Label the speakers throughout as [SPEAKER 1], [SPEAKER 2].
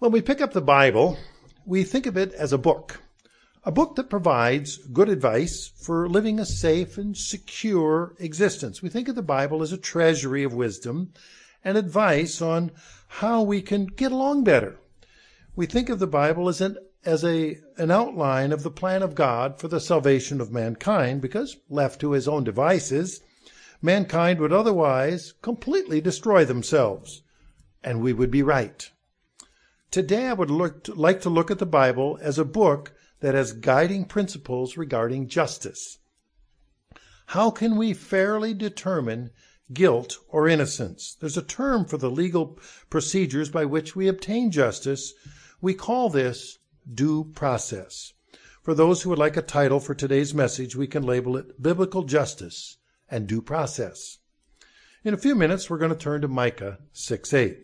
[SPEAKER 1] When we pick up the Bible, we think of it as a book that provides good advice for living a safe and secure existence. We think of the Bible as a treasury of wisdom and advice on how we can get along better. We think of the Bible as an outline of the plan of God for the salvation of mankind, because left to his own devices, mankind would otherwise completely destroy themselves, and we would be right. Today I would like to look at the Bible as a book that has guiding principles regarding justice. How can we fairly determine guilt or innocence? There's a term for the legal procedures by which we obtain justice. We call this due process. For those who would like a title for today's message, we can label it Biblical Justice and Due Process. In a few minutes, we're going to turn to Micah 6:8.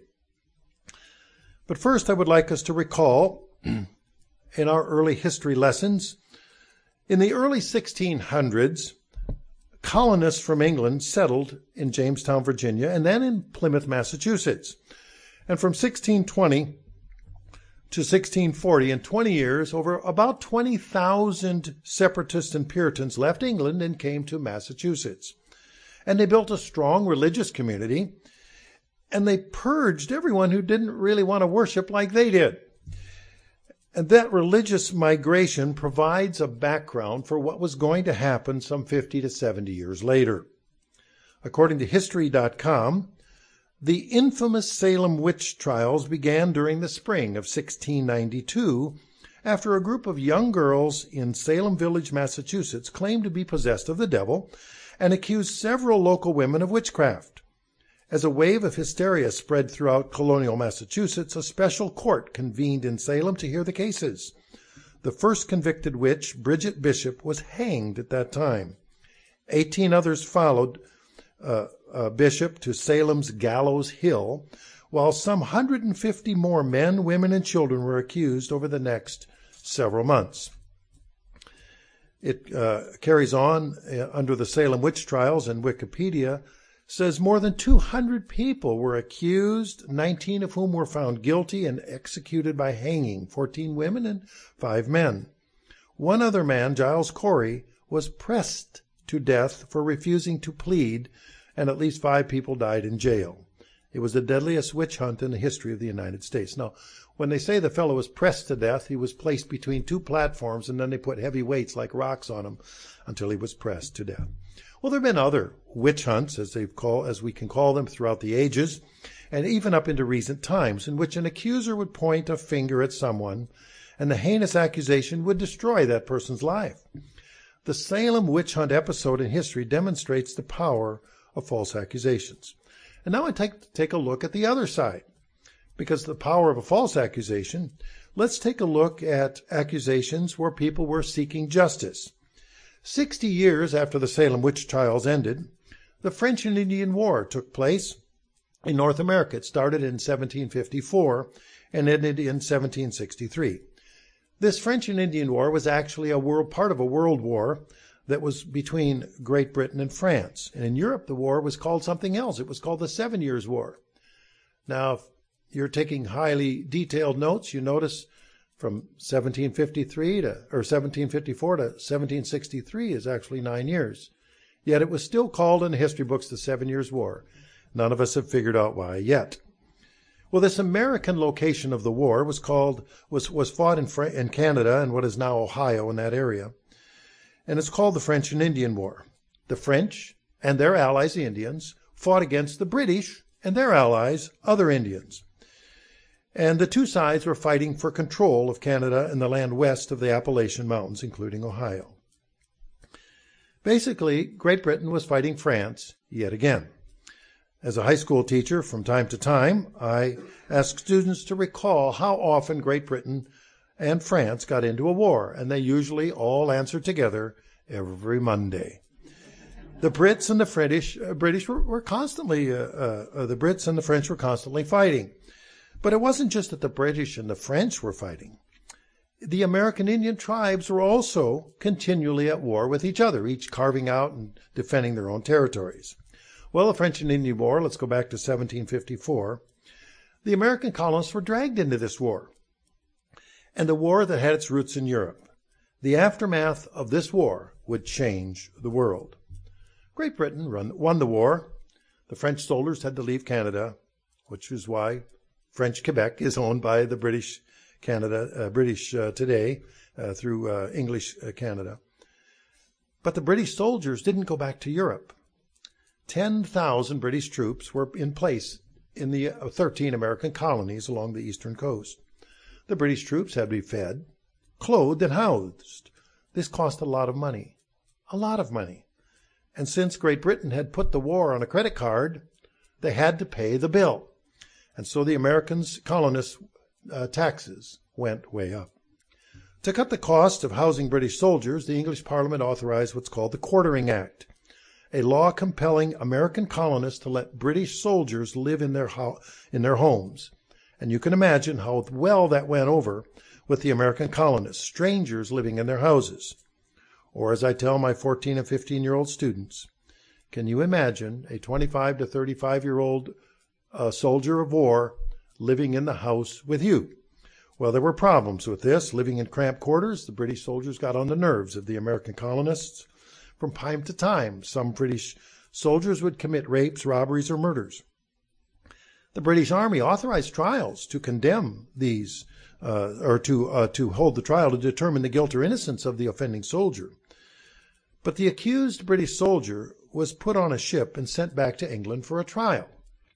[SPEAKER 1] But first, I would like us to recall in our early history lessons, in the early 1600s, colonists from England settled in Jamestown, Virginia, and then in Plymouth, Massachusetts. And from 1620 to 1640, in 20 years, over about 20,000 separatists and Puritans left England and came to Massachusetts. And they built a strong religious community, and they purged everyone who didn't really want to worship like they did. And that religious migration provides a background for what was going to happen some 50 to 70 years later. According to History.com, the infamous Salem witch trials began during the spring of 1692 after a group of young girls in Salem Village, Massachusetts claimed to be possessed of the devil and accused several local women of witchcraft. As a wave of hysteria spread throughout colonial Massachusetts, a special court convened in Salem to hear the cases. The first convicted witch, Bridget Bishop, was hanged at that time. 18 others followed Bishop to Salem's Gallows Hill, while some 150 more men, women, and children were accused over the next several months. It carries on under the Salem witch trials, and Wikipedia says more than 200 people were accused, 19 of whom were found guilty and executed by hanging, 14 women and 5 men. One other man, Giles Corey, was pressed to death for refusing to plead, and at least 5 people died in jail. It was the deadliest witch hunt in the history of the United States. Now, when they say the fellow was pressed to death, he was placed between 2 platforms, and then they put heavy weights like rocks on him until he was pressed to death. Well, there have been other witch hunts, as we can call them, throughout the ages, and even up into recent times, in which an accuser would point a finger at someone, and the heinous accusation would destroy that person's life. The Salem witch hunt episode in history demonstrates the power of false accusations. And now I take a look at the other side. Because the power of a false accusation, let's take a look at accusations where people were seeking justice. 60 years after the Salem witch trials ended, the French and Indian War took place in North America. It started in 1754 and ended in 1763. This French and Indian War was actually part of a world war that was between Great Britain and France. And in Europe, the war was called something else. It was called the 7 Years' War. Now, if you're taking highly detailed notes, you notice from 1754 to 1763 is actually 9 years. Yet it was still called in the history books the 7 Years' War. None of us have figured out why yet. Well, this American location of the war was fought in Canada and what is now Ohio, in that area. And it's called the French and Indian War. The French and their allies, the Indians, fought against the British and their allies, other Indians. And the two sides were fighting for control of Canada and the land west of the Appalachian Mountains, including Ohio. Basically, Great Britain was fighting France yet again. As a high school teacher, from time to time, I ask students to recall how often Great Britain and France got into a war, and they usually all answered together every Monday. The Brits and the British were constantly, the Brits and the French were constantly fighting. But it wasn't just that the British and the French were fighting. The American Indian tribes were also continually at war with each other, each carving out and defending their own territories. Well, the French and Indian War, let's go back to 1754. The American colonists were dragged into this war, and a war that had its roots in Europe. The aftermath of this war would change the world. Great Britain won the war. The French soldiers had to leave Canada, which is why French Quebec is owned by the British Canada, today through English Canada. But the British soldiers didn't go back to Europe. 10,000 British troops were in place in the 13 American colonies along the eastern coast. The British troops had to be fed, clothed, and housed. This cost a lot of money. A lot of money. And since Great Britain had put the war on a credit card, they had to pay the bill. And so the Americans' colonists' taxes went way up. To cut the cost of housing British soldiers, the English Parliament authorized what's called the Quartering Act, a law compelling American colonists to let British soldiers live in their homes. And you can imagine how well that went over with the American colonists, strangers living in their houses. Or as I tell my 14 and 15-year-old students, can you imagine a 25 to 35-year-old soldier of war living in the house with you? Well, there were problems with this. Living in cramped quarters, the British soldiers got on the nerves of the American colonists. From time to time, some British soldiers would commit rapes, robberies, or murders. The British Army authorized trials to condemn these, to hold the trial to determine the guilt or innocence of the offending soldier. But the accused British soldier was put on a ship and sent back to England for a trial.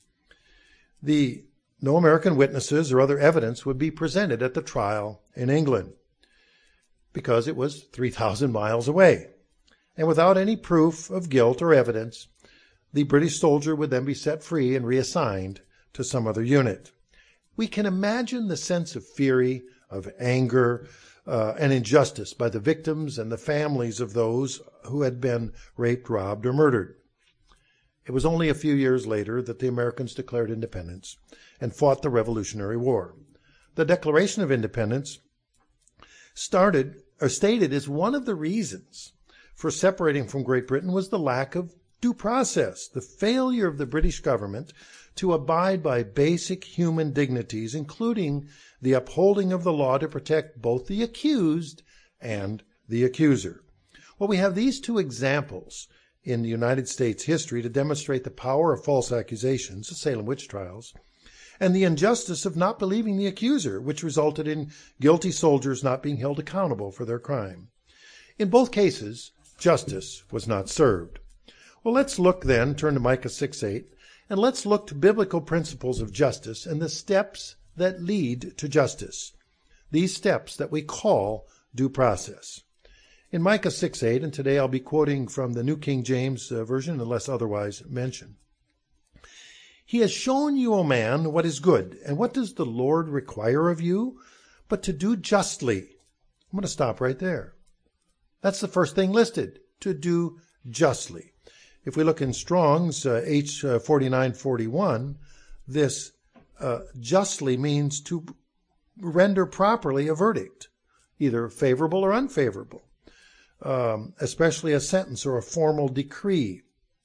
[SPEAKER 1] No American witnesses or other evidence would be presented at the trial in England because it was 3,000 miles away. And without any proof of guilt or evidence, the British soldier would then be set free and reassigned to some other unit. We can imagine the sense of fury, of anger, and injustice by the victims and the families of those who had been raped, robbed, or murdered. It was only a few years later that the Americans declared independence and fought the Revolutionary War. The Declaration of Independence stated as one of the reasons for separating from Great Britain was the lack of due process, the failure of the British government to abide by basic human dignities, including the upholding of the law to protect both the accused and the accuser. Well, we have these two examples in the United States history to demonstrate the power of false accusations, the Salem witch trials, and the injustice of not believing the accuser, which resulted in guilty soldiers not being held accountable for their crime. In both cases, justice was not served. Well, let's look then, turn to Micah 6:8, and let's look to biblical principles of justice and the steps that lead to justice. These steps that we call due process. In Micah 6:8, and today I'll be quoting from the New King James Version unless otherwise mentioned. He has shown you, O man, what is good, and what does the Lord require of you? But to do justly. I'm going to stop right there. That's the first thing listed, to do justly. If we look in Strong's H4941, this justly means to render properly a verdict, either favorable or unfavorable, especially a sentence or a formal decree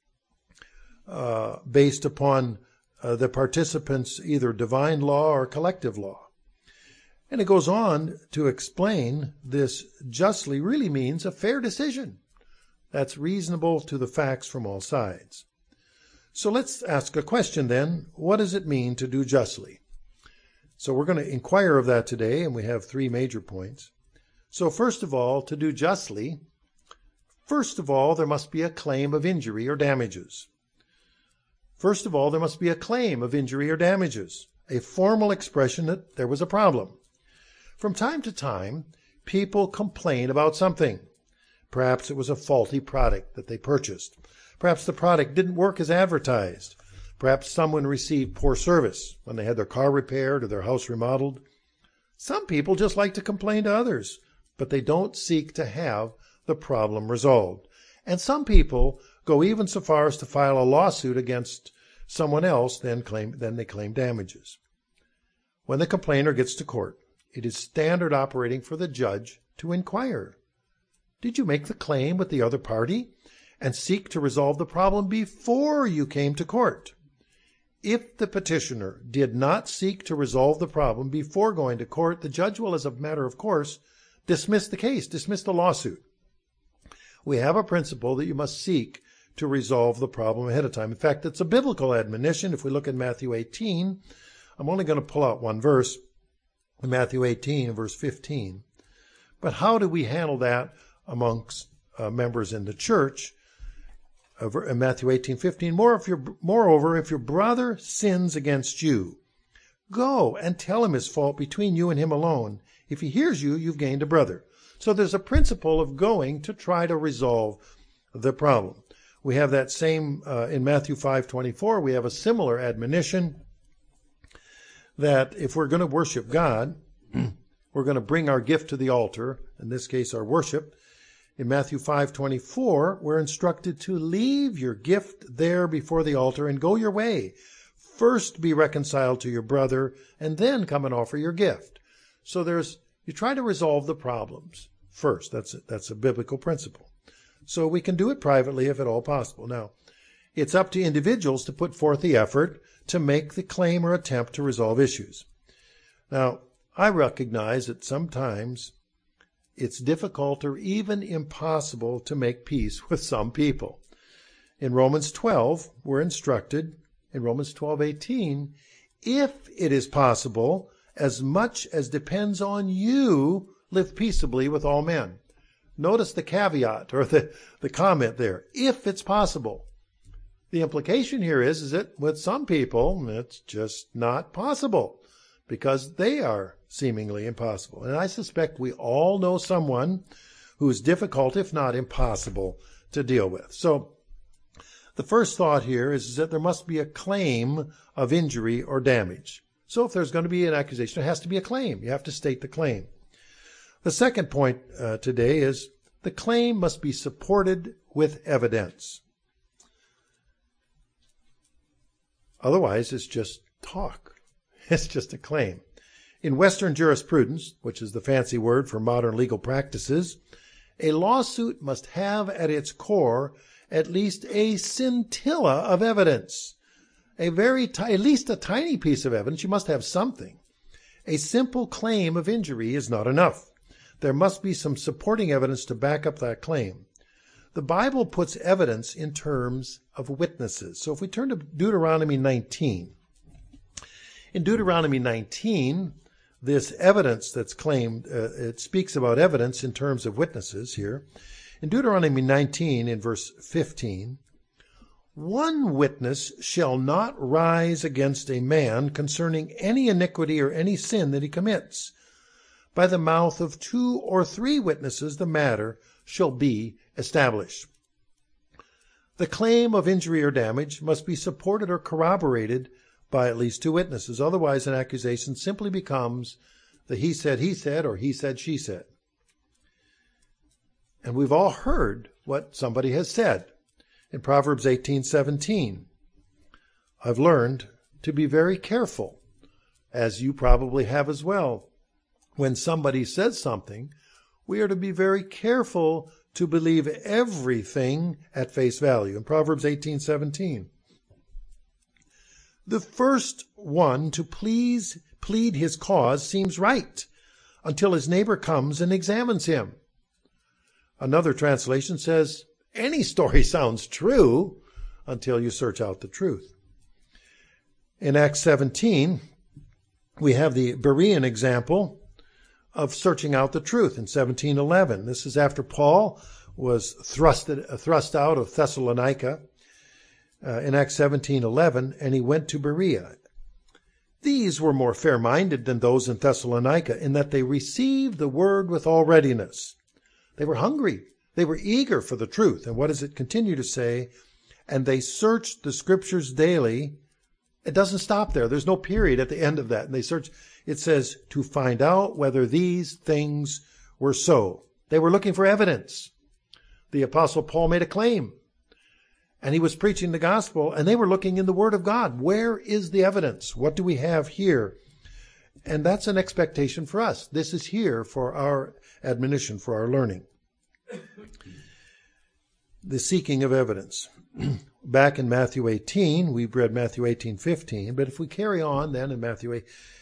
[SPEAKER 1] based upon the participants' either divine law or collective law. And it goes on to explain this justly really means a fair decision that's reasonable to the facts from all sides. So let's ask a question then. What does it mean to do justly? So we're going to inquire of that today, and we have three major points. So first of all, to do justly, there must be a claim of injury or damages. First of all, there must be a claim of injury or damages, a formal expression that there was a problem. From time to time, people complain about something. Perhaps it was a faulty product that they purchased. Perhaps the product didn't work as advertised. Perhaps someone received poor service when they had their car repaired or their house remodeled. Some people just like to complain to others, but they don't seek to have the problem resolved. And some people go even so far as to file a lawsuit against someone else, then they claim damages. When the complainer gets to court, it is standard operating for the judge to inquire. Did you make the claim with the other party and seek to resolve the problem before you came to court? If the petitioner did not seek to resolve the problem before going to court, the judge will, as a matter of course, dismiss the case, dismiss the lawsuit. We have a principle that you must seek to resolve the problem ahead of time. In fact, it's a biblical admonition. If we look at Matthew 18, I'm only going to pull out one verse, Matthew 18, verse 15. But how do we handle that amongst members in the church? In Matthew 18:15, moreover, if your brother sins against you, go and tell him his fault between you and him alone. If he hears you, you've gained a brother. So there's a principle of going to try to resolve the problem. We have that same in Matthew 5:24. We have a similar admonition that if we're going to worship God, we're going to bring our gift to the altar, in this case our worship. In Matthew 5:24, we're instructed to leave your gift there before the altar and go your way. First be reconciled to your brother, and then come and offer your gift. So you try to resolve the problems first. That's a biblical principle. So we can do it privately if at all possible. Now, it's up to individuals to put forth the effort to make the claim or attempt to resolve issues. Now, I recognize that sometimes it's difficult or even impossible to make peace with some people. In Romans 12, we're instructed, in Romans 12:18, if it is possible, as much as depends on you, live peaceably with all men. Notice the caveat or the comment there, if it's possible. The implication here is that with some people, it's just not possible because they are seemingly impossible. And I suspect we all know someone who is difficult, if not impossible, to deal with. So the first thought here is that there must be a claim of injury or damage. So if there's going to be an accusation, there has to be a claim. You have to state the claim. The second point today is the claim must be supported with evidence. Otherwise, it's just talk. It's just a claim. In Western jurisprudence, which is the fancy word for modern legal practices, a lawsuit must have at its core at least a scintilla of evidence. At least a tiny piece of evidence. You must have something. A simple claim of injury is not enough. There must be some supporting evidence to back up that claim. The Bible puts evidence in terms of witnesses. So if we turn to Deuteronomy 19, in Deuteronomy 19, this evidence that's claimed, it speaks about evidence in terms of witnesses here. In Deuteronomy 19, in verse 15, one witness shall not rise against a man concerning any iniquity or any sin that he commits. By the mouth of 2 or 3 witnesses the matter shall be established. The claim of injury or damage must be supported or corroborated by at least 2 witnesses. Otherwise, an accusation simply becomes the he said, or he said, she said. And we've all heard what somebody has said. In Proverbs 18:17, I've learned to be very careful, as you probably have as well. When somebody says something, we are to be very careful to believe everything at face value. In Proverbs 18:17, the first one to plead his cause seems right until his neighbor comes and examines him. Another translation says, any story sounds true until you search out the truth. In Acts 17, we have the Berean example of searching out the truth in 17:11. This is after Paul was thrust out of Thessalonica in Acts 17:11, and he went to Berea. These were more fair-minded than those in Thessalonica in that they received the word with all readiness. They were hungry. They were eager for the truth. And what does it continue to say? And they searched the scriptures daily. It doesn't stop there. There's no period at the end of that. And they searched, it says, to find out whether these things were so. They were looking for evidence. The Apostle Paul made a claim. And he was preaching the gospel, and they were looking in the Word of God. Where is the evidence? What do we have here? And that's an expectation for us. This is here for our admonition, for our learning. the seeking of evidence. Back in Matthew 18, we've read Matthew 18:15, but if we carry on then in Matthew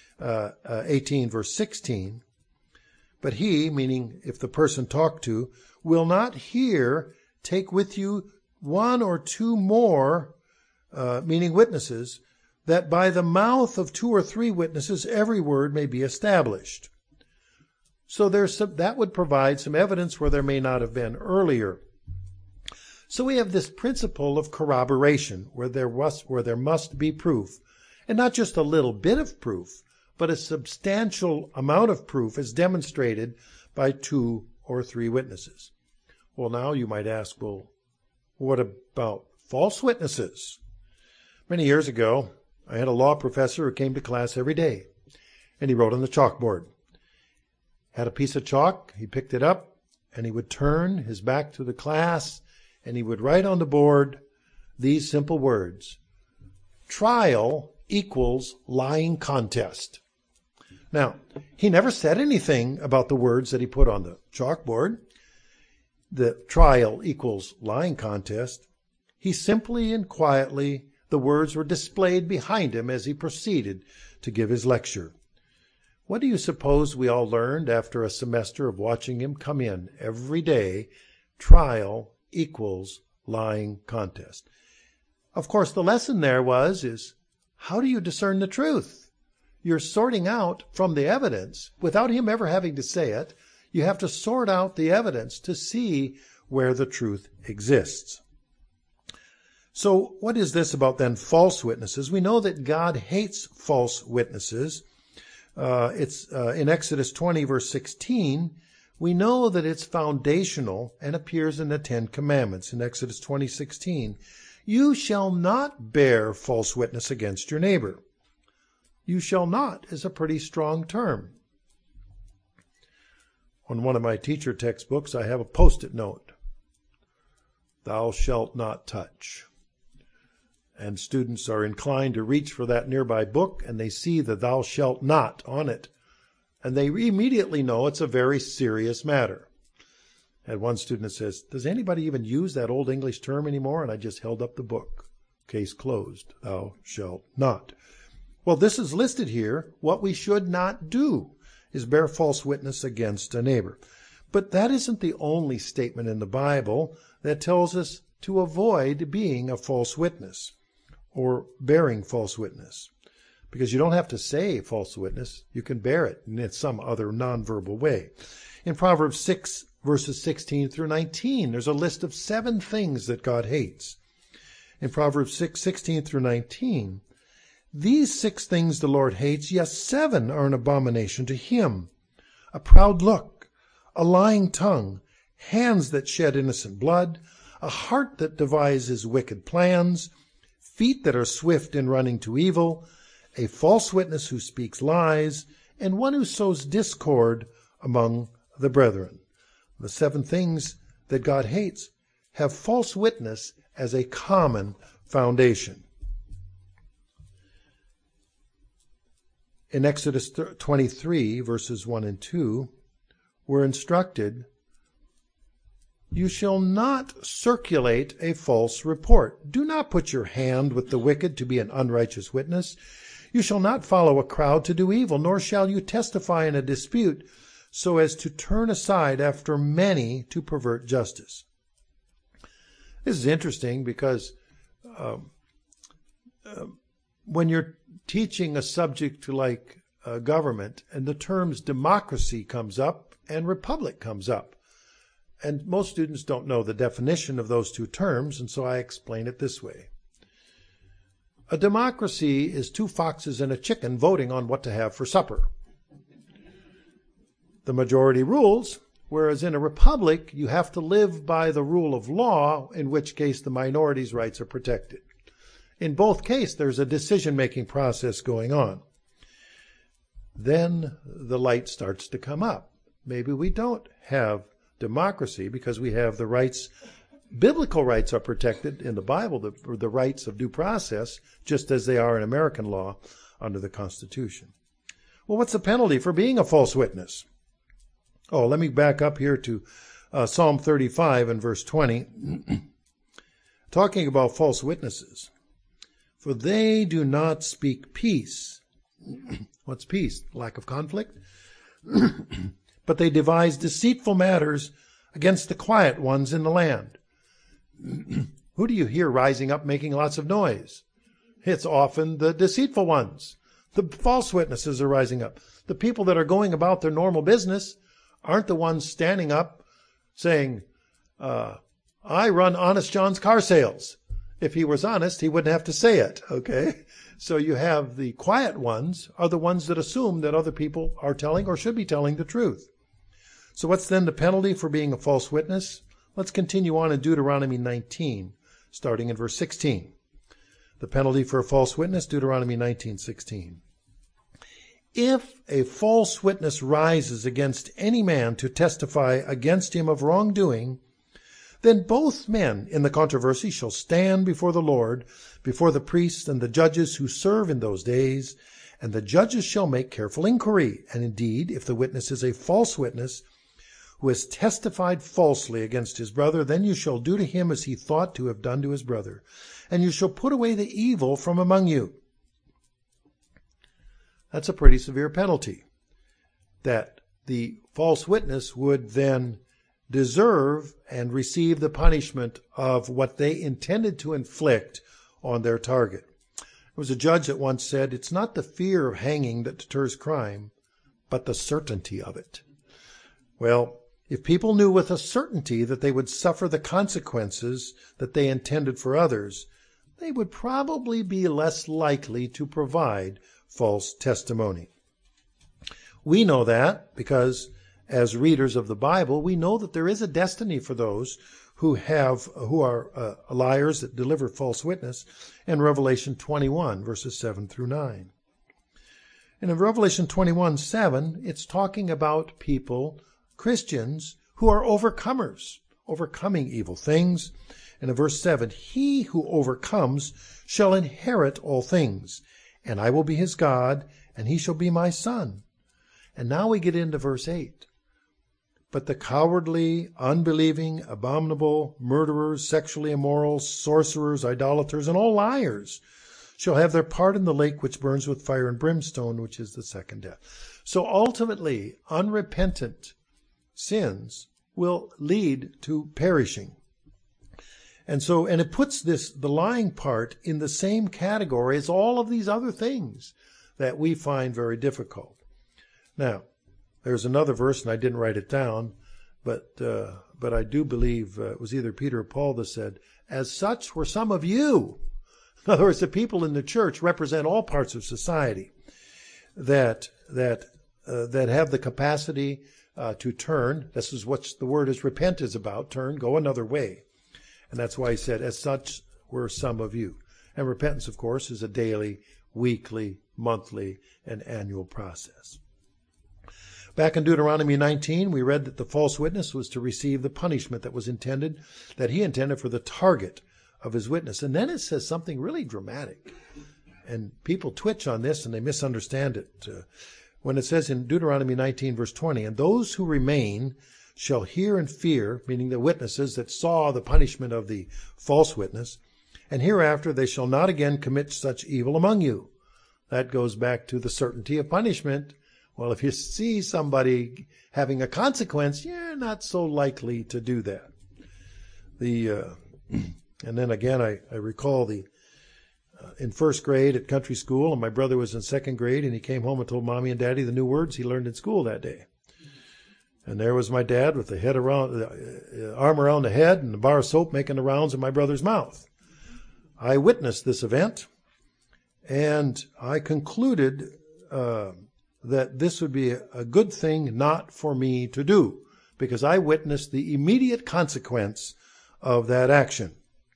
[SPEAKER 1] 18, verse 16, but he, meaning if the person talked to, will not here take with you one or two more, meaning witnesses, that by the mouth of two or three witnesses every word may be established. So that would provide some evidence where there may not have been earlier. So we have this principle of corroboration, where there must be proof, and not just a little bit of proof, but a substantial amount of proof is demonstrated by two or three witnesses. Well, now you might ask, well, what about false witnesses? Many years ago, I had a law professor who came to class every day, and he wrote on the chalkboard. Had a piece of chalk, he picked it up, and he would turn his back to the class, and he would write on the board these simple words: trial equals lying contest. Now, he never said anything about the words that he put on the chalkboard, the trial equals lying contest. He simply and quietly, the words were displayed behind him as he proceeded to give his lecture. What do you suppose we all learned after a semester of watching him come in every day? Trial equals lying contest. Of course, the lesson there is how do you discern the truth? You're sorting out from the evidence, without him ever having to say it, you have to sort out the evidence to see where the truth exists. So what is this about then false witnesses? We know that God hates false witnesses. It's in Exodus 20, verse 16, we know that it's foundational and appears in the Ten Commandments. In Exodus 20:16, you shall not bear false witness against your neighbor. You shall not is a pretty strong term. On one of my teacher textbooks, I have a post-it note. Thou shalt not touch. And students are inclined to reach for that nearby book, and they see the thou shalt not on it. And they immediately know it's a very serious matter. I had one student that says, does anybody even use that old English term anymore? And I just held up the book. Case closed. Thou shalt not. Well, this is listed here. What we should not do is bear false witness against a neighbor. But that isn't the only statement in the Bible that tells us to avoid being a false witness or bearing false witness. Because you don't have to say false witness. You can bear it in some other nonverbal way. In Proverbs 6, verses 16 through 19, there's a list of 7 things that God hates. In Proverbs 6, 16 through 19, these 6 things the Lord hates, yes, 7 are an abomination to him. A proud look, a lying tongue, hands that shed innocent blood, a heart that devises wicked plans, feet that are swift in running to evil, a false witness who speaks lies, and one who sows discord among the brethren. The 7 things that God hates have false witness as a common foundation. In Exodus 23, verses 1 and 2, we're instructed, you shall not circulate a false report. Do not put your hand with the wicked to be an unrighteous witness. You shall not follow a crowd to do evil, nor shall you testify in a dispute so as to turn aside after many to pervert justice. This is interesting because when you're teaching a subject like government and the terms democracy comes up and republic comes up, and most students don't know the definition of those two terms, and so I explain it this way. A democracy is 2 foxes and a chicken voting on what to have for supper. The majority rules, whereas in a republic, you have to live by the rule of law, in which case the minority's rights are protected. In both cases, there's a decision-making process going on. Then the light starts to come up. Maybe we don't have democracy because we have the rights. Biblical rights are protected in the Bible, the rights of due process, just as they are in American law under the Constitution. Well, what's the penalty for being a false witness? Oh, let me back up here to Psalm 35 and verse 20. talking about false witnesses. For they do not speak peace. What's peace? Lack of conflict? But they devise deceitful matters against the quiet ones in the land. Who do you hear rising up making lots of noise? It's often the deceitful ones. The false witnesses are rising up. The people that are going about their normal business aren't the ones standing up saying, I run Honest John's car sales. If he was honest, he wouldn't have to say it, okay? So you have the quiet ones are the ones that assume that other people are telling or should be telling the truth. So what's then the penalty for being a false witness? Let's continue on in Deuteronomy 19, starting in verse 16. The penalty for a false witness, Deuteronomy 19:16. If a false witness rises against any man to testify against him of wrongdoing, then both men in the controversy shall stand before the Lord, before the priests and the judges who serve in those days, and the judges shall make careful inquiry. And indeed, if the witness is a false witness, who has testified falsely against his brother, then you shall do to him as he thought to have done to his brother, and you shall put away the evil from among you. That's a pretty severe penalty, that the false witness would then deserve and receive the punishment of what they intended to inflict on their target. There was a judge that once said, it's not the fear of hanging that deters crime, but the certainty of it. Well, if people knew with a certainty that they would suffer the consequences that they intended for others, they would probably be less likely to provide false testimony. We know that because as readers of the Bible, we know that there is a destiny for those who are liars that deliver false witness in Revelation 21, verses 7 through 9. And in Revelation 21:7, it's talking about people, Christians, who are overcomers, overcoming evil things. And in verse 7, he who overcomes shall inherit all things, and I will be his God, and he shall be my son. And now we get into verse 8. But the cowardly, unbelieving, abominable, murderers, sexually immoral, sorcerers, idolaters, and all liars shall have their part in the lake which burns with fire and brimstone, which is the second death. So ultimately, unrepentant sins will lead to perishing. And it puts the lying part in the same category as all of these other things that we find very difficult. Now, there's another verse, and I didn't write it down, but I do believe it was either Peter or Paul that said, as such were some of you. In other words, the people in the church represent all parts of society that have the capacity to turn. This is what the word is repent is about, turn, go another way. And that's why he said, as such were some of you. And repentance, of course, is a daily, weekly, monthly, and annual process. Back in Deuteronomy 19, we read that the false witness was to receive the punishment that he intended for the target of his witness. And then it says something really dramatic. And people twitch on this and they misunderstand it. When it says in Deuteronomy 19, verse 20, and those who remain shall hear and fear, meaning the witnesses that saw the punishment of the false witness, and hereafter they shall not again commit such evil among you. That goes back to the certainty of punishment. Well, if you see somebody having a consequence, you're not so likely to do that. And then again, I recall in first grade at country school, and my brother was in second grade, and he came home and told Mommy and Daddy the new words he learned in school that day. And there was my dad with the arm around the head and the bar of soap making the rounds in my brother's mouth. I witnessed this event, and I concluded that this would be a good thing not for me to do, because I witnessed the immediate consequence of that action.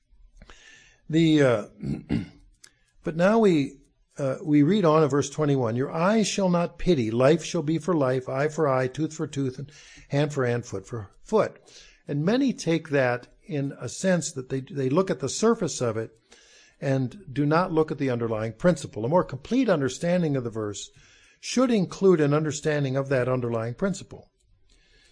[SPEAKER 1] But now we read on in verse 21, your eyes shall not pity, life shall be for life, eye for eye, tooth for tooth, and hand for hand, foot for foot. And many take that in a sense that they look at the surface of it and do not look at the underlying principle. A more complete understanding of the verse should include an understanding of that underlying principle.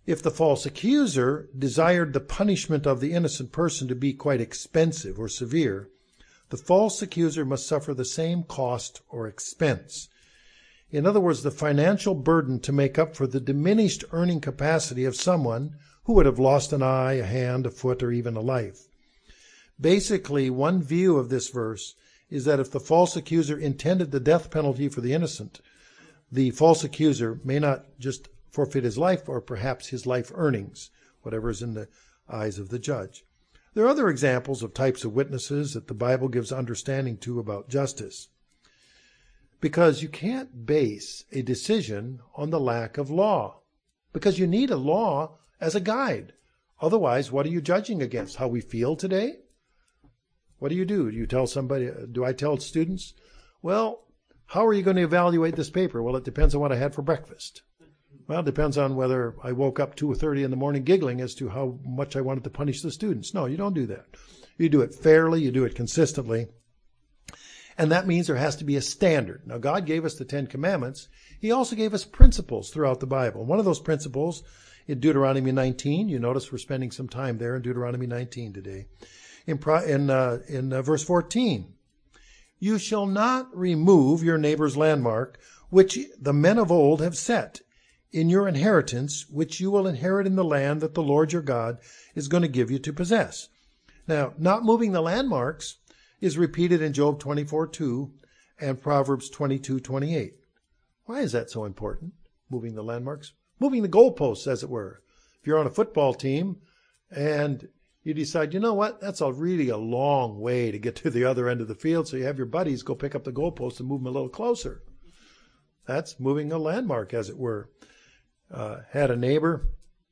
[SPEAKER 1] If the false accuser desired the punishment of the innocent person to be quite expensive or severe, the false accuser must suffer the same cost or expense. In other words, the financial burden to make up for the diminished earning capacity of someone who would have lost an eye, a hand, a foot, or even a life. Basically, one view of this verse is that if the false accuser intended the death penalty for the innocent, the false accuser may not just forfeit his life or perhaps his life earnings, whatever is in the eyes of the judge. There are other examples of types of witnesses that the Bible gives understanding to about justice. Because you can't base a decision on the lack of law. Because you need a law as a guide. Otherwise, what are you judging against? How we feel today? What do? Do you tell somebody, do I tell students, well, how are you going to evaluate this paper? Well, it depends on what I had for breakfast. Well, it depends on whether I woke up 2:30 in the morning giggling as to how much I wanted to punish the students. No, you don't do that. You do it fairly, you do it consistently. And that means there has to be a standard. Now, God gave us the 10 Commandments. He also gave us principles throughout the Bible. One of those principles in Deuteronomy 19, you notice we're spending some time there in Deuteronomy 19 today. In verse 14, you shall not remove your neighbor's landmark, which the men of old have set in your inheritance, which you will inherit in the land that the Lord your God is going to give you to possess. Now, not moving the landmarks is repeated in Job 24:2 and Proverbs 22:28. Why is that so important, moving the landmarks? Moving the goalposts, as it were. If you're on a football team and you decide, you know what, that's really a long way to get to the other end of the field, so you have your buddies go pick up the goalposts and move them a little closer. That's moving a landmark, as it were. Had a neighbor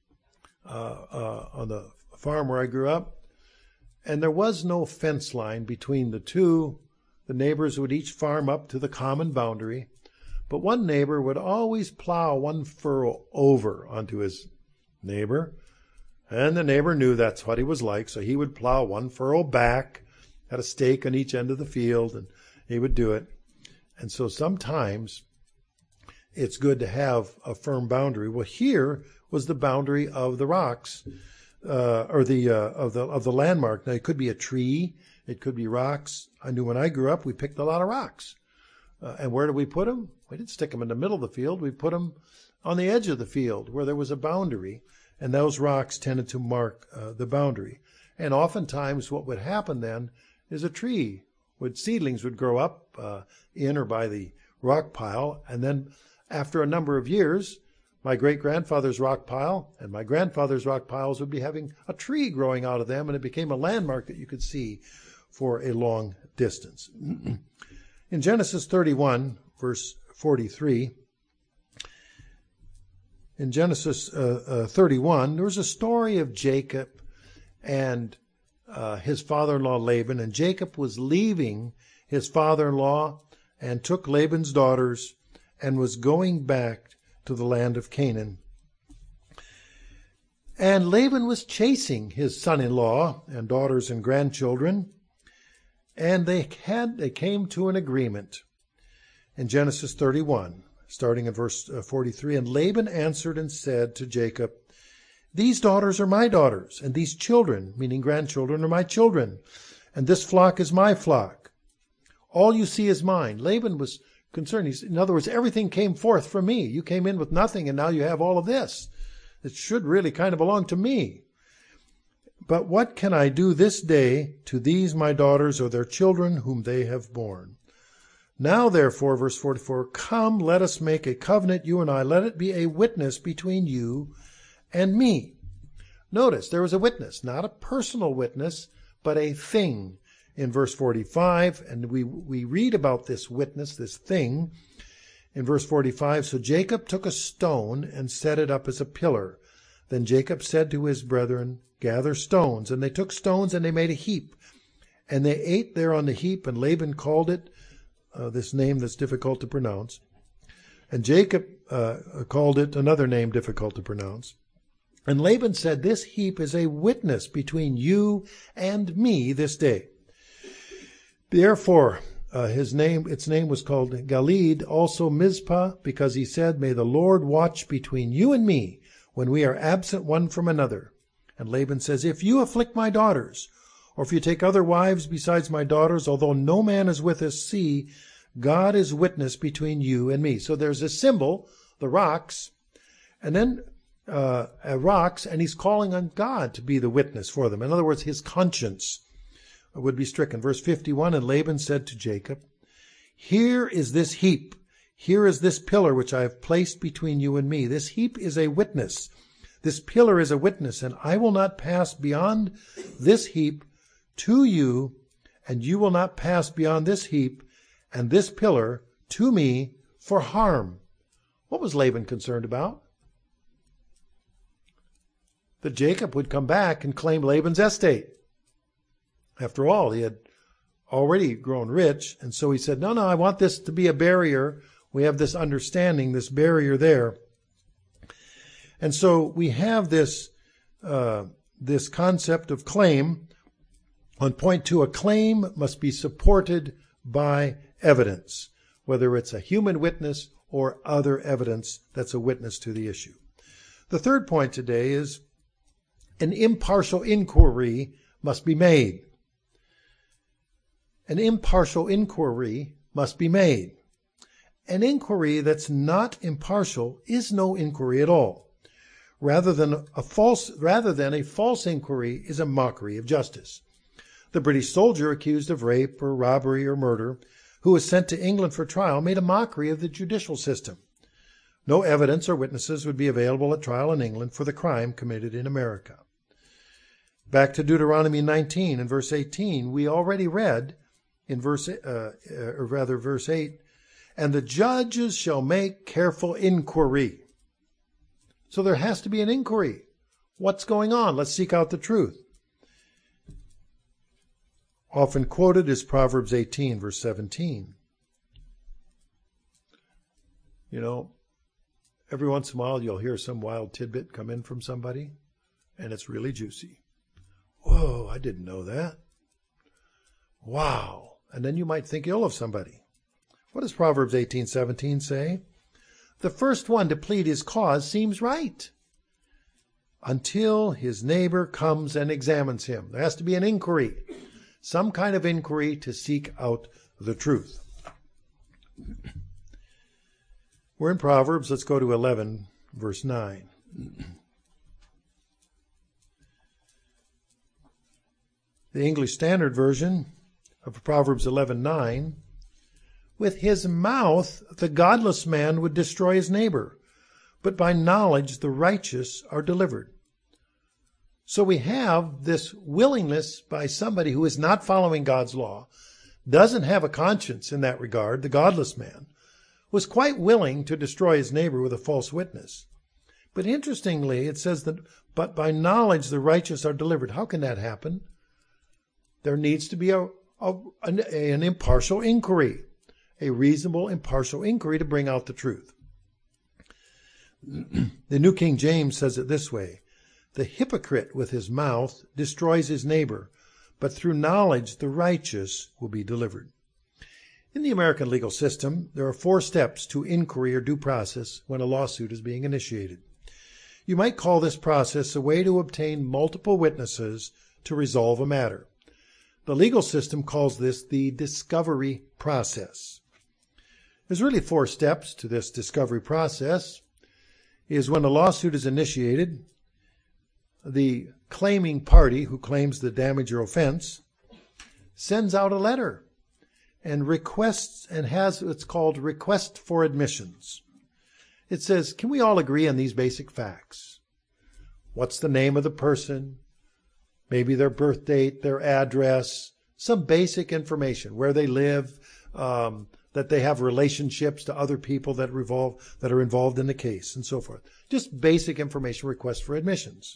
[SPEAKER 1] on the farm where I grew up, and there was no fence line between the two. The neighbors would each farm up to the common boundary, but one neighbor would always plow one furrow over onto his neighbor, and the neighbor knew that's what he was like, so he would plow one furrow back, had a stake on each end of the field, and he would do it. And so sometimes it's good to have a firm boundary. Well, here was the boundary of the rocks, of the landmark. Now, it could be a tree, it could be rocks. I knew when I grew up, we picked a lot of rocks. And where did we put them? We didn't stick them in the middle of the field. We put them on the edge of the field where there was a boundary, and those rocks tended to mark the boundary. And oftentimes what would happen then is a tree, seedlings would grow up in or by the rock pile, and then after a number of years, my great-grandfather's rock pile and my grandfather's rock piles would be having a tree growing out of them, and it became a landmark that you could see for a long distance. In Genesis 31, verse 43, in Genesis 31, there was a story of Jacob and his father-in-law Laban, and Jacob was leaving his father-in-law and took Laban's daughters and was going back to the land of Canaan. And Laban was chasing his son-in-law and daughters and grandchildren, and they came to an agreement. In Genesis 31, starting in verse 43, and Laban answered and said to Jacob, these daughters are my daughters, and these children, meaning grandchildren, are my children, and this flock is my flock. All you see is mine. Laban was concerned. In other words, everything came forth from me. You came in with nothing, and now you have all of this. It should really kind of belong to me. But what can I do this day to these my daughters or their children whom they have borne? Now, therefore, verse 44, come, let us make a covenant, you and I. Let it be a witness between you and me. Notice, there was a witness, not a personal witness, but a thing. In verse 45, and we read about this witness, this thing, in verse 45, so Jacob took a stone and set it up as a pillar. Then Jacob said to his brethren, gather stones. And they took stones and they made a heap. And they ate there on the heap, and Laban called it, this name that's difficult to pronounce. And Jacob called it another name difficult to pronounce. And Laban said, this heap is a witness between you and me this day. Therefore, its name was called Galeed, also Mizpah, because he said, may the Lord watch between you and me when we are absent one from another. And Laban says, if you afflict my daughters, or if you take other wives besides my daughters, although no man is with us, see, God is witness between you and me. So there's a symbol, the rocks, and then rocks, and he's calling on God to be the witness for them. In other words, his conscience would be stricken. Verse 51, and Laban said to Jacob, here is this heap. Here is this pillar which I have placed between you and me. This heap is a witness. This pillar is a witness, and I will not pass beyond this heap to you, and you will not pass beyond this heap and this pillar to me for harm. What was Laban concerned about? That Jacob would come back and claim Laban's estate. After all, he had already grown rich, and so he said, no, I want this to be a barrier. We have this understanding, this barrier there. And so we have this concept of claim. On point 2, a claim must be supported by evidence, whether it's a human witness or other evidence that's a witness to the issue. The third point today is an impartial inquiry must be made. An impartial inquiry must be made. An inquiry that's not impartial is no inquiry at all. Rather than a false inquiry is a mockery of justice. The British soldier accused of rape or robbery or murder, who was sent to England for trial, made a mockery of the judicial system. No evidence or witnesses would be available at trial in England for the crime committed in America. Back to Deuteronomy 19 and verse 18, we already read in verse 8, and the judges shall make careful inquiry. So there has to be an inquiry. What's going on? Let's seek out the truth. Often quoted is Proverbs 18, verse 17. You know, every once in a while you'll hear some wild tidbit come in from somebody, and it's really juicy. Whoa, I didn't know that. Wow. And then you might think ill of somebody. What does Proverbs 18:17 say? The first one to plead his cause seems right until his neighbor comes and examines him. There has to be an inquiry, some kind of inquiry to seek out the truth. We're in Proverbs. Let's go to 11, verse 9. The English Standard Version of Proverbs 11:9, with his mouth the godless man would destroy his neighbor, but by knowledge the righteous are delivered. So we have this willingness by somebody who is not following God's law, doesn't have a conscience in that regard. The godless man was quite willing to destroy his neighbor with a false witness. But interestingly, it says that, but by knowledge the righteous are delivered. How can that happen? There needs to be an impartial inquiry, a reasonable impartial inquiry to bring out the truth. The New King James says it this way: the hypocrite with his mouth destroys his neighbor, but through knowledge the righteous will be delivered. In the American legal system, there are 4 steps to inquiry or due process when a lawsuit is being initiated. You might call this process a way to obtain multiple witnesses to resolve a matter. The legal system calls this the discovery process. There's really 4 steps to this discovery process. Is when a lawsuit is initiated, the claiming party who claims the damage or offense sends out a letter and requests and has what's called request for admissions. It says, can we all agree on these basic facts? What's the name of the person? Maybe their birth date, their address, some basic information, where they live, that they have relationships to other people that are involved in the case, and so forth. Just basic information request for admissions.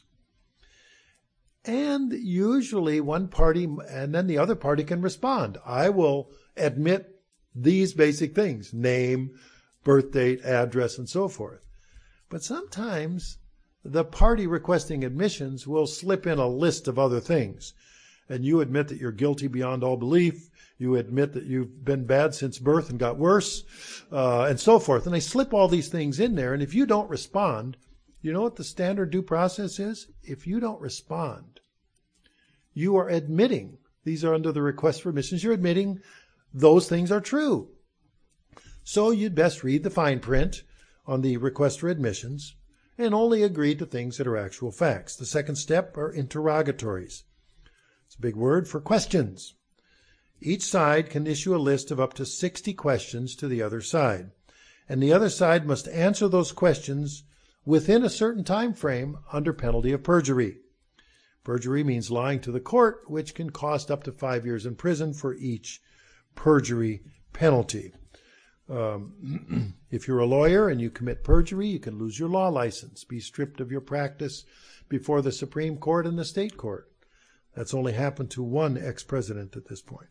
[SPEAKER 1] And usually one party and then the other party can respond. I will admit these basic things: name, birth date, address, and so forth. But sometimes the party requesting admissions will slip in a list of other things. And you admit that you're guilty beyond all belief. You admit that you've been bad since birth and got worse, and so forth. And they slip all these things in there. And if you don't respond, You know what the standard due process is? If you don't respond, you are admitting, these are under the request for admissions, you're admitting those things are true. So you'd best read the fine print on the request for admissions and only agree to things that are actual facts. The second step are interrogatories. It's a big word for questions. Each side can issue a list of up to 60 questions to the other side, and the other side must answer those questions within a certain time frame under penalty of perjury. Perjury means lying to the court, which can cost up to 5 years in prison for each perjury penalty. If you're a lawyer and you commit perjury, you can lose your law license, be stripped of your practice before the Supreme Court and the state court. That's only happened to one ex-president at this point.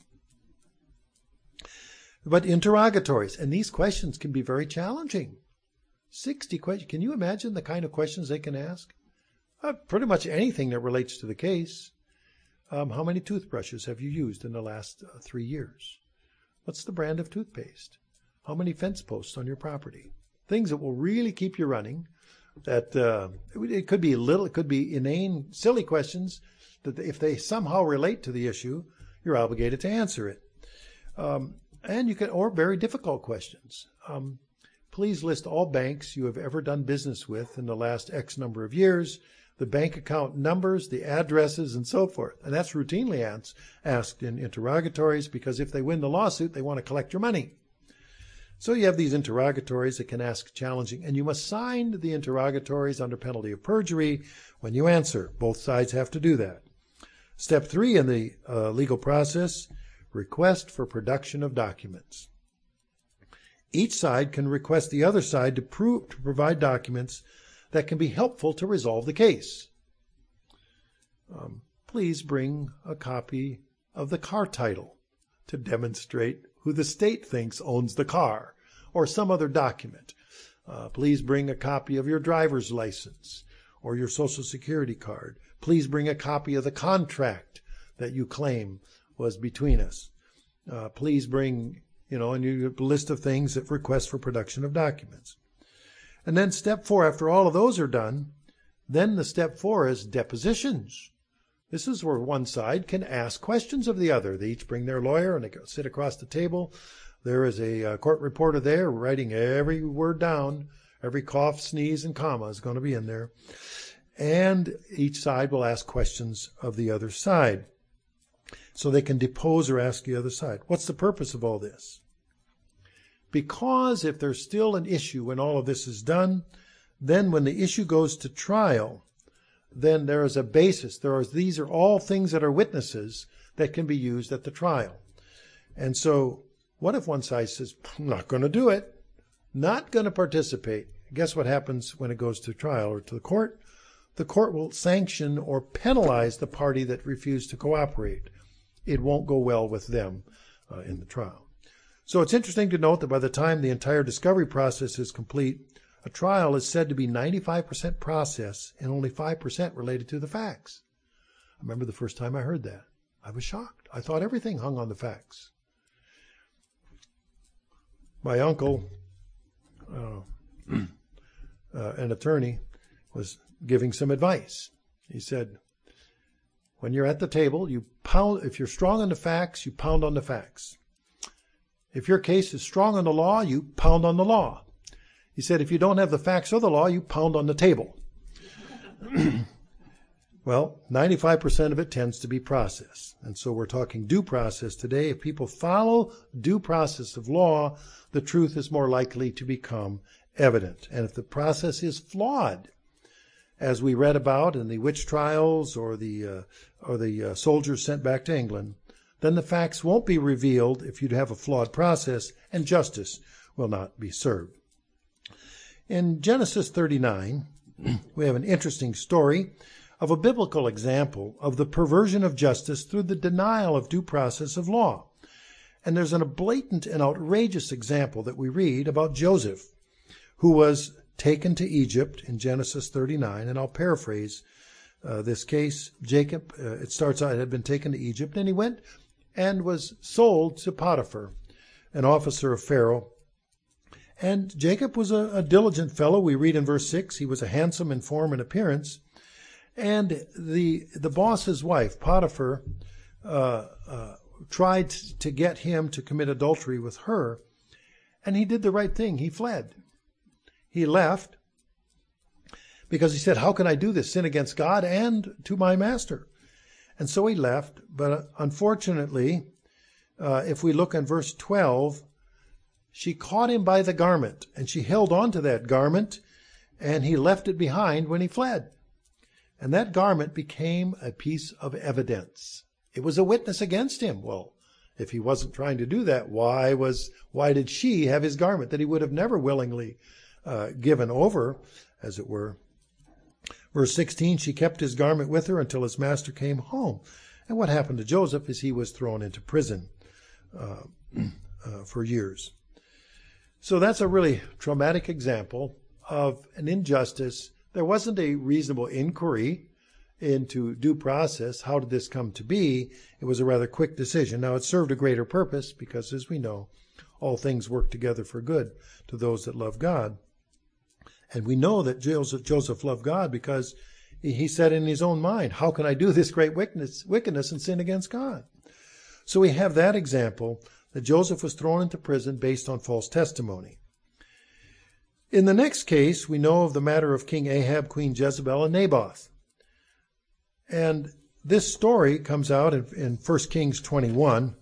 [SPEAKER 1] But interrogatories, and these questions can be very challenging. 60 questions. Can you imagine the kind of questions they can ask? Pretty much anything that relates to the case. How many toothbrushes have you used in the last 3 years? What's the brand of toothpaste? How many fence posts on your property? Things that will really keep you running. That it could be little, it could be inane, silly questions that if they somehow relate to the issue, you're obligated to answer it. And you can, or very difficult questions. Please list all banks you have ever done business with in the last X number of years, the bank account numbers, the addresses, and so forth. And that's routinely asked in interrogatories because if they win the lawsuit, they want to collect your money. So you have these interrogatories that can ask challenging, and you must sign the interrogatories under penalty of perjury when you answer. Both sides have to do that. Step 3 in the legal process, request for production of documents. Each side can request the other side to provide documents that can be helpful to resolve the case. Please bring a copy of the car title to demonstrate who the state thinks owns the car, or some other document. Please bring a copy of your driver's license or your Social Security card. Please bring a copy of the contract that you claim was between us. Please bring, and you a list of things that request for production of documents. And then step 4, after all of those are done, then the step 4 is depositions. This is where one side can ask questions of the other. They each bring their lawyer and they sit across the table. There is a court reporter there writing every word down. Every cough, sneeze, and comma is going to be in there. And each side will ask questions of the other side. So they can depose or ask the other side. What's the purpose of all this? Because if there's still an issue when all of this is done, then when the issue goes to trial, then there is a basis. These are all things that are witnesses that can be used at the trial. And so what if one side says, I'm not going to do it, not going to participate? Guess what happens when it goes to trial or to the court? The court will sanction or penalize the party that refused to cooperate. It won't go well with them in the trial. So it's interesting to note that by the time the entire discovery process is complete, a trial is said to be 95% process and only 5% related to the facts. I remember the first time I heard that. I was shocked. I thought everything hung on the facts. My uncle, an attorney, was giving some advice. He said, when you're at the table, you pound. If you're strong on the facts, you pound on the facts. If your case is strong on the law, you pound on the law. He said, if you don't have the facts or the law, you pound on the table. Well, 95% of it tends to be process. And so we're talking due process today. If people follow due process of law, the truth is more likely to become evident. And if the process is flawed, as we read about in the witch trials or the soldiers sent back to England, then the facts won't be revealed if you'd have a flawed process, and justice will not be served. In Genesis 39, we have an interesting story of a biblical example of the perversion of justice through the denial of due process of law. And there's a blatant and outrageous example that we read about Joseph, who was taken to Egypt in Genesis 39, and I'll paraphrase this case. Jacob, it starts out, had been taken to Egypt, and he went and was sold to Potiphar, an officer of Pharaoh, And Jacob was a diligent fellow. We read in verse 6, he was a handsome in form and appearance. And the boss's wife, Potiphar, tried to get him to commit adultery with her. And he did the right thing. He fled. He left because he said, how can I do this, sin against God and to my master? And so he left. But unfortunately, if we look in verse 12, she caught him by the garment, and she held on to that garment, and he left it behind when he fled. And that garment became a piece of evidence. It was a witness against him. Well, if he wasn't trying to do that, why did she have his garment that he would have never willingly given over, as it were? Verse 16, she kept his garment with her until his master came home. And what happened to Joseph is he was thrown into prison for years. So that's a really traumatic example of an injustice. There wasn't a reasonable inquiry into due process. How did this come to be? It was a rather quick decision. Now, it served a greater purpose because, as we know, all things work together for good to those that love God. And we know that Joseph loved God because he said in his own mind, how can I do this great wickedness and sin against God? So we have that example that Joseph was thrown into prison based on false testimony. In the next case, we know of the matter of King Ahab, Queen Jezebel, and Naboth. And this story comes out in 1 Kings 21.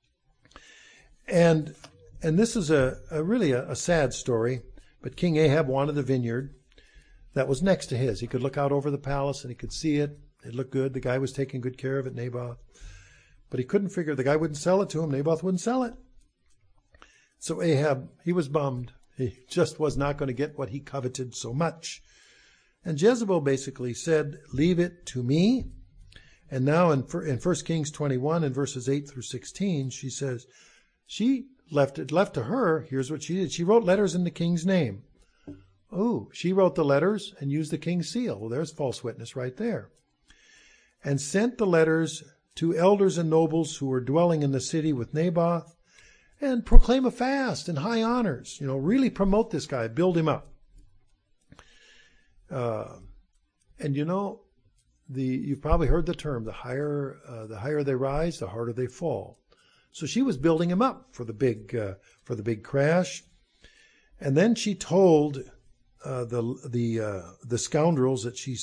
[SPEAKER 1] And this is really a sad story. But King Ahab wanted the vineyard that was next to his. He could look out over the palace and he could see it. It looked good. The guy was taking good care of it, Naboth. But he couldn't figure, the guy wouldn't sell it to him. Naboth wouldn't sell it. So Ahab, he was bummed. He just was not going to get what he coveted so much. And Jezebel basically said, leave it to me. And now in 1 Kings 21, in verses 8 through 16, she says, she left to her. Here's what she did. She wrote letters in the king's name. Oh, she wrote the letters and used the king's seal. Well, there's false witness right there. And sent the letters to elders and nobles who were dwelling in the city with Naboth, and proclaim a fast and high honors. Really promote this guy, build him up. And you've probably heard the term: the higher they rise, the harder they fall. So she was building him up for the big crash, and then she told the scoundrels that she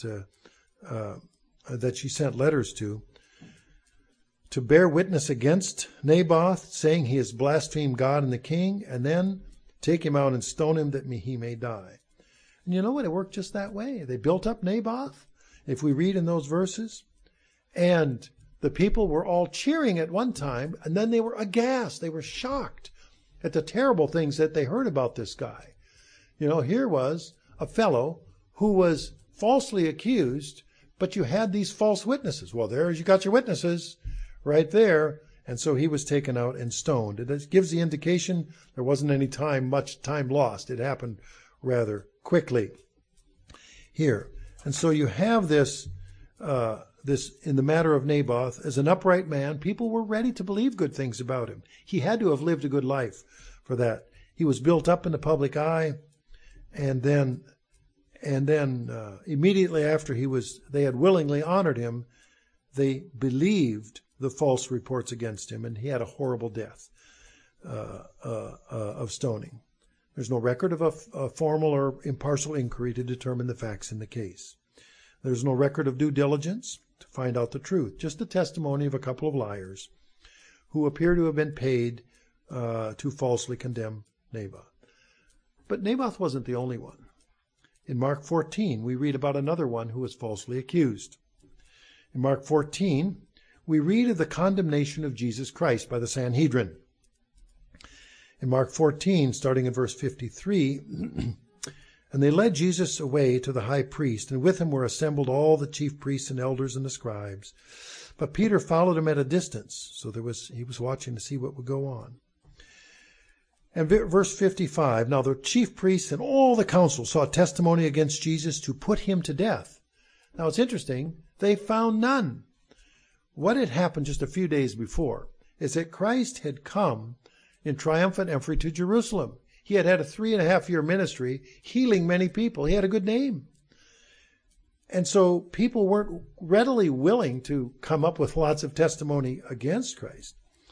[SPEAKER 1] sent letters to bear witness against Naboth, saying he has blasphemed God and the king, and then take him out and stone him that he may die. And you know what? It worked just that way. They built up Naboth, if we read in those verses, and the people were all cheering at one time, and then they were aghast. They were shocked at the terrible things that they heard about this guy. Here was a fellow who was falsely accused, but you had these false witnesses. Well, you got your witnesses right there. And so he was taken out and stoned. It gives the indication there wasn't much time lost. It happened rather quickly here. And so you have this in the matter of Naboth. As an upright man, people were ready to believe good things about him. He had to have lived a good life for that. He was built up in the public eye, and then immediately after they had willingly honored him, they believed the false reports against him, and he had a horrible death of stoning. There's no record of a formal or impartial inquiry to determine the facts in the case. There's no record of due diligence to find out the truth, just the testimony of a couple of liars who appear to have been paid to falsely condemn Naboth. But Naboth wasn't the only one. In Mark 14, we read about another one who was falsely accused. In Mark 14, we read of the condemnation of Jesus Christ by the Sanhedrin. In Mark 14, starting in verse 53, and they led Jesus away to the high priest, and with him were assembled all the chief priests and elders and the scribes. But Peter followed him at a distance, so he was watching to see what would go on. And verse 55, now the chief priests and all the council sought testimony against Jesus to put him to death. Now it's interesting, they found none. What had happened just a few days before is that Christ had come in triumphant entry to Jerusalem. He had had a 3.5-year ministry, healing many people. He had a good name. And so people weren't readily willing to come up with lots of testimony against Christ.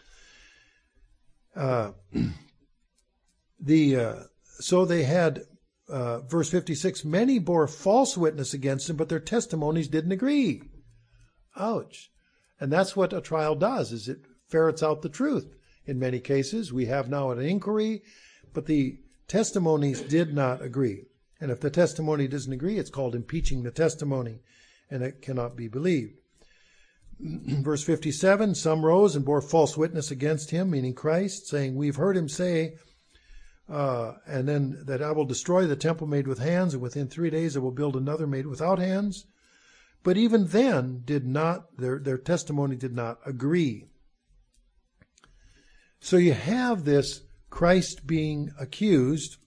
[SPEAKER 1] So they had, verse 56, many bore false witness against him, but their testimonies didn't agree. Ouch. And that's what a trial does, is it ferrets out the truth. In many cases, we have now an inquiry, but the testimonies did not agree. And if the testimony doesn't agree, it's called impeaching the testimony, and it cannot be believed. Verse 57, some rose and bore false witness against him, meaning Christ, saying, we've heard him say, and then that I will destroy the temple made with hands, and within 3 days I will build another made without hands. But even then, their testimony did not agree. So you have this Christ being accused,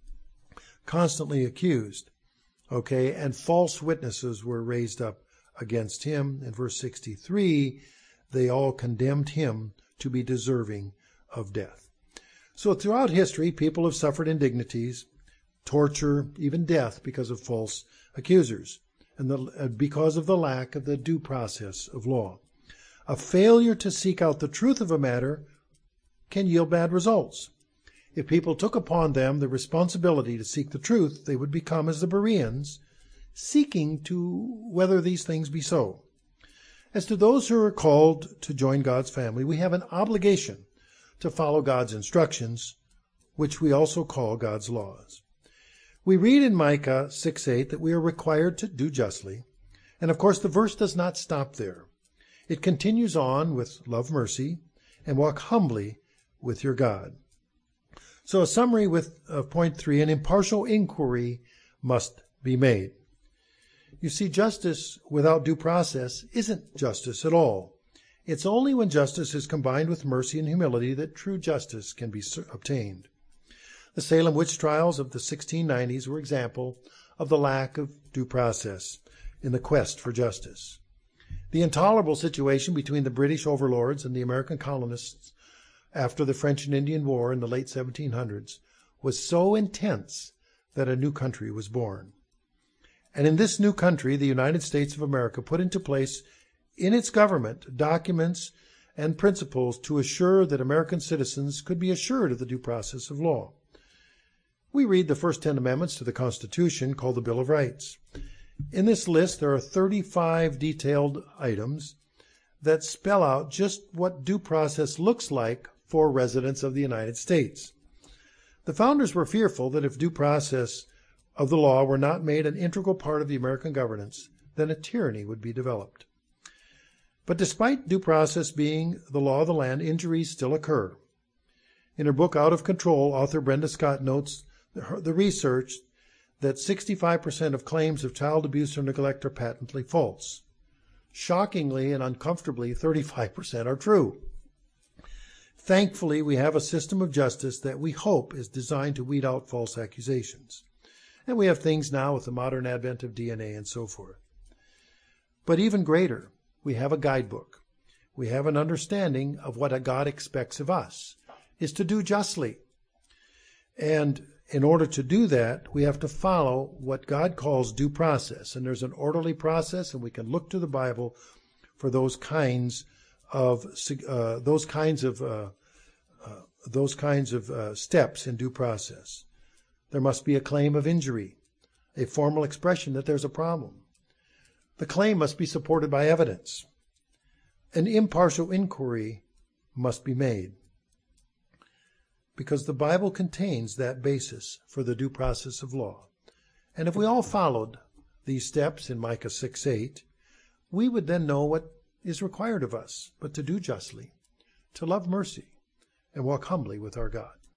[SPEAKER 1] constantly accused, okay, and false witnesses were raised up against him. In verse 63, they all condemned him to be deserving of death. So throughout history, people have suffered indignities, torture, even death because of false accusers, and because of the lack of the due process of law. A failure to seek out the truth of a matter can yield bad results. If people took upon them the responsibility to seek the truth, they would become, as the Bereans, seeking to whether these things be so. As to those who are called to join God's family, we have an obligation to follow God's instructions, which we also call God's laws. We read in Micah 6:8 that we are required to do justly, and of course the verse does not stop there. It continues on with love mercy and walk humbly with your God. So a summary of point 3, an impartial inquiry must be made. You see, justice without due process isn't justice at all. It's only when justice is combined with mercy and humility that true justice can be obtained. The Salem witch trials of the 1690s were an example of the lack of due process in the quest for justice. The intolerable situation between the British overlords and the American colonists after the French and Indian War in the late 1700s was so intense that a new country was born. And in this new country, the United States of America put into place in its government documents and principles to assure that American citizens could be assured of the due process of law. We read the first 10 amendments to the Constitution, called the Bill of Rights. In this list, there are 35 detailed items that spell out just what due process looks like for residents of the United States. The founders were fearful that if due process of the law were not made an integral part of the American governance, then a tyranny would be developed. But despite due process being the law of the land, injuries still occur. In her book, Out of Control, author Brenda Scott notes the research that 65% of claims of child abuse or neglect are patently false. Shockingly and uncomfortably, 35% are true. Thankfully, we have a system of justice that we hope is designed to weed out false accusations. And we have things now with the modern advent of DNA and so forth. But even greater, we have a guidebook. We have an understanding of what a God expects of us, is to do justly. And in order to do that, we have to follow what God calls due process. And there's an orderly process, and we can look to the Bible for those kinds of steps in due process. There must be a claim of injury, a formal expression that there's a problem. The claim must be supported by evidence. An impartial inquiry must be made, because the Bible contains that basis for the due process of law. And if we all followed these steps in Micah 6:8, we would then know what is required of us, but to do justly, to love mercy, and walk humbly with our God.